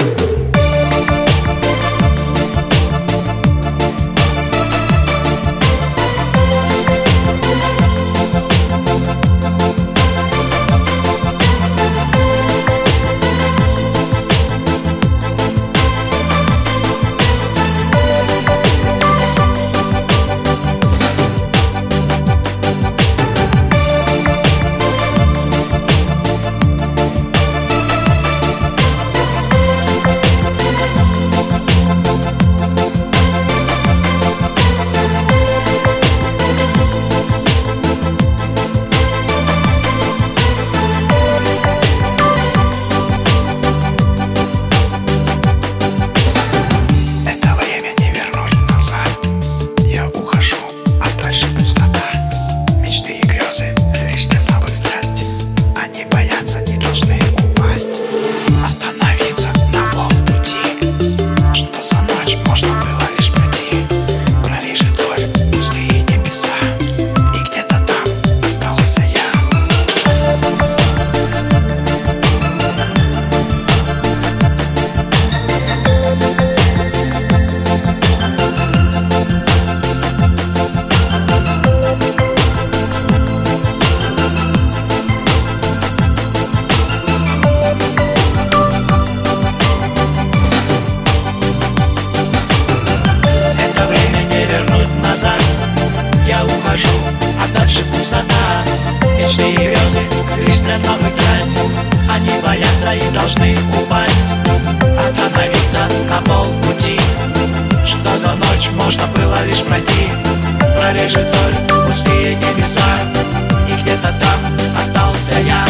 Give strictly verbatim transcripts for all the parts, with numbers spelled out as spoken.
А дальше пустота, мечты и грезы лишь для слабых трать. Они боятся и должны упасть, остановиться на полпути. Что за ночь можно было лишь пройти? Прорежет боль пустые небеса, и где-то там остался я.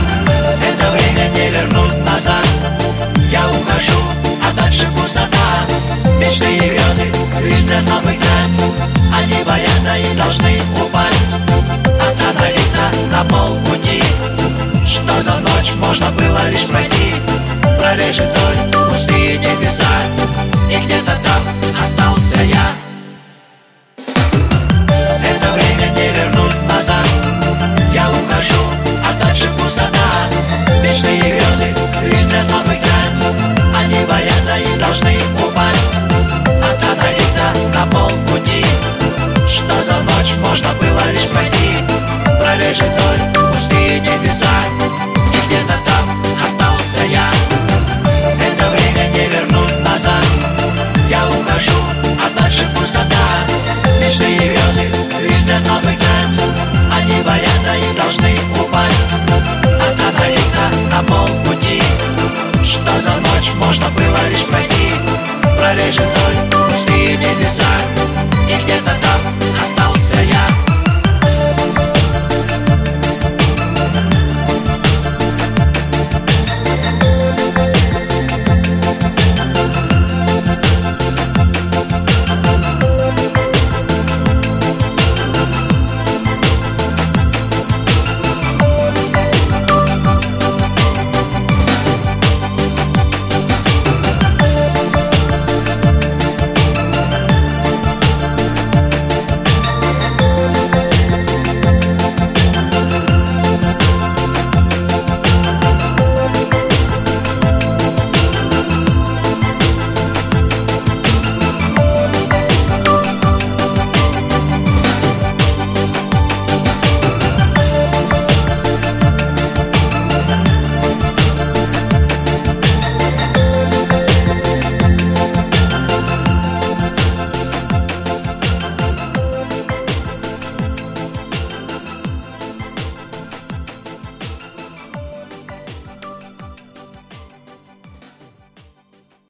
Это время не вернуть назад. Я ухожу, а дальше пустота, мечты и грезы лишь для слабых трать. Они боятся и должны упасть, остановиться на полпути. Что за ночь можно было лишь пройти? Прорежет боль пустые небеса, и где-то там